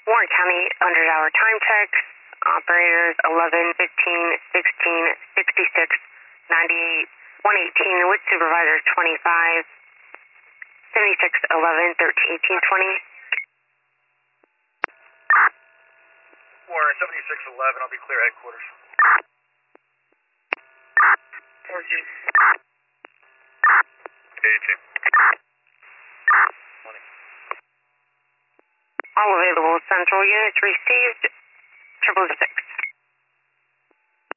Warren County 100-hour time checks. Operators 11, 15, 16, 66, 98, 118 with supervisors 25, 76, 11, 13, 18, 20. Warren 76, 11, I'll be clear headquarters. 4G. 82. 20. All available central units received. 666.